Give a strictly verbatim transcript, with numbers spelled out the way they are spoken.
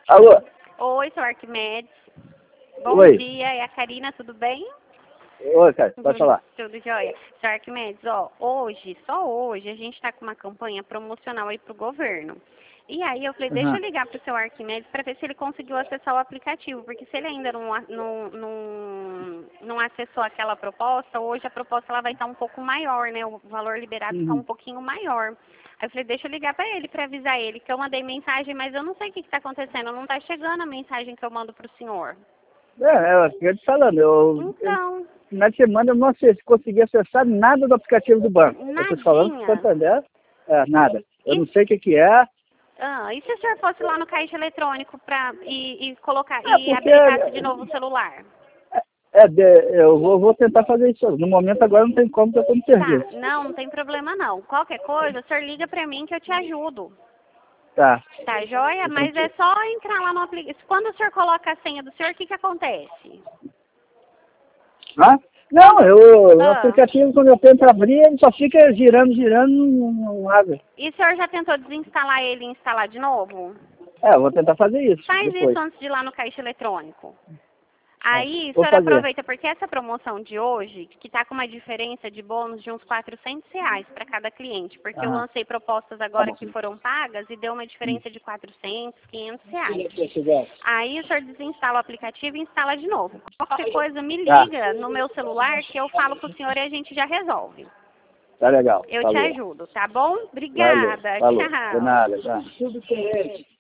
Alô? Oi, sou Arquimedes. Bom Oi. dia, é a Karina, tudo bem? Oi, cara, pode falar. Tudo jóia. Senhor Arquimedes, ó, hoje, só hoje, a gente está com uma campanha promocional aí pro governo. E aí eu falei, deixa Uhum. eu ligar pro seu Arquimedes para ver se ele conseguiu acessar o aplicativo, porque se ele ainda não, a- não, não, não acessou aquela proposta, hoje a proposta ela vai estar um pouco maior, né? O valor liberado está um Uhum. pouquinho maior. Aí eu falei, deixa eu ligar para ele para avisar ele, que eu mandei mensagem, mas eu não sei o que está acontecendo, não está chegando a mensagem que eu mando pro senhor. É, é, eu te falando, eu, eu, Então, na semana eu não acess- consegui acessar nada do aplicativo do banco. Eu estou te falando que nadinha. Santander, é, nada. Eu E, não sei o que que é. ah, e se o senhor fosse lá no caixa eletrônico pra, e, e colocar É e porque habilitasse de novo o celular? é, é de- eu vou, vou tentar fazer isso. No momento agora não tem como, porque eu estou no Tá, serviço. não, não tem problema não. Qualquer coisa, o senhor liga pra mim que eu te ajudo. Tá. Tá joia? Então, Mas é só entrar lá no aplicativo. Quando o senhor coloca a senha do senhor, o que que acontece? hã? Não, eu, o Ah, aplicativo, quando eu tento abrir, ele só fica girando, girando, não, não abre. e o senhor já tentou desinstalar ele e instalar de novo? É, eu vou tentar fazer isso Faz depois. isso antes de ir lá no caixa eletrônico. É, Aí, o vou senhor fazer. aproveita, porque essa promoção de hoje, que está com uma diferença de bônus de uns quatrocentos reais para cada cliente, porque eu Aham. lancei propostas Tá agora bom. que foram pagas e deu uma diferença de quatrocentos, quinhentos reais. Tá. Aí o senhor desinstala o aplicativo e instala de novo. Qualquer coisa, me liga no meu celular que eu falo com o senhor e a gente já resolve. Tá legal. Eu te Falou. ajudo, tá bom? Valeu. Obrigada, Falou. De tchau. nada. Tá.